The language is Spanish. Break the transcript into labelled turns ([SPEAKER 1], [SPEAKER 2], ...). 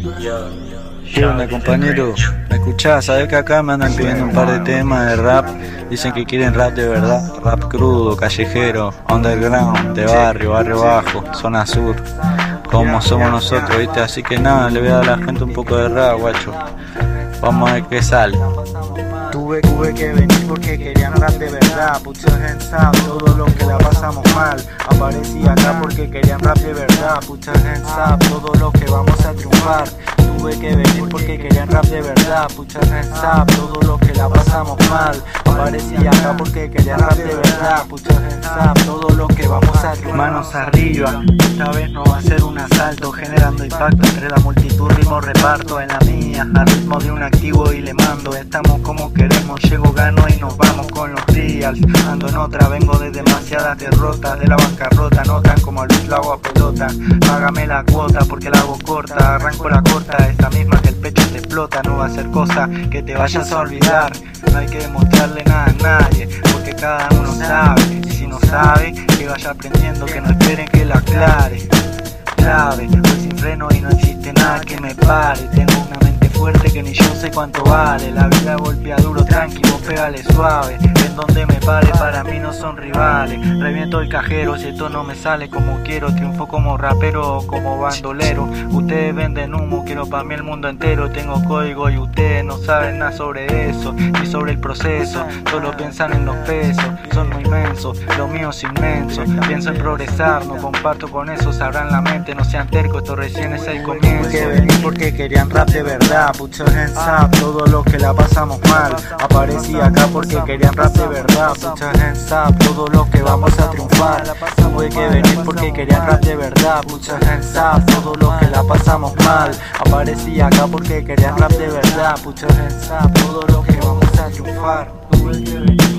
[SPEAKER 1] ¿Qué onda, compañero? ¿Me escuchás? ¿Sabés que acá me andan pidiendo un par de temas de rap? Dicen que quieren rap de verdad, rap crudo, callejero, underground, de barrio, barrio bajo, zona sur, como somos nosotros, ¿viste? Así que nada, le voy a dar a la gente un poco de rap, guacho. Vamos a ver qué sale.
[SPEAKER 2] Tuve que venir porque querían rap de verdad. Put your hands up, todos los que la pasamos mal. Aparecí acá porque querían rap de verdad. Put your hands up, todos los que vamos a triunfar. Tuve que venir porque querían rap de verdad. Put your hands up, todos los que la pasamos mal. Aparecí acá porque querían rap de verdad. Put your hands up, todos los que vamos a triunfar. Manos arriba, esta vez no va a ser un asalto. Generando impacto entre la multitud, ritmo reparto en la mía. Al ritmo de un activo y le mando. Estamos como queremos, llego, gano y nos vamos con los reals. Ando en otra, vengo de demasiadas derrotas. De la bancarrota, notan como a Luis la hago a pelota. Págame la cuota porque la hago corta. Arranco la corta, esa misma que el pecho te explota. No va a ser cosa que te vayas a olvidar. No hay que demostrarle nada a nadie, porque cada uno sabe. Y si no sabe, que vaya aprendiendo, que no esperen que la aclare. Clave, voy sin freno y no existe nada que me pare. Tengo una mente fuerte que ni yo sé cuánto vale. La vida golpea duro, tranqui, vos pégale suave. En donde me pare, para mí no son rivales. Reviento el cajero, si esto no me sale como quiero. Triunfo como rapero o como bandolero. Ustedes venden humo, quiero pa' mí el mundo entero. Tengo código y ustedes no saben nada sobre eso, ni sobre el proceso. Solo piensan en los pesos, son muy inmensos. Lo mío es inmenso, pienso en progresar. No comparto con eso, sabrán la mente. No sean tercos, esto recién es el comienzo. Tuve que venir porque querían rap de verdad. Put your hands up, todos los que la pasamos mal. Aparecí acá porque querían rap de verdad. Put your hands up, todos los que vamos a triunfar. Tuve que venir porque querían rap de verdad. Put your hands up, todos los que la pasamos mal. Aparecí acá porque querían rap de verdad. Put your hands up, todos los que vamos a triunfar. Tuve que venir.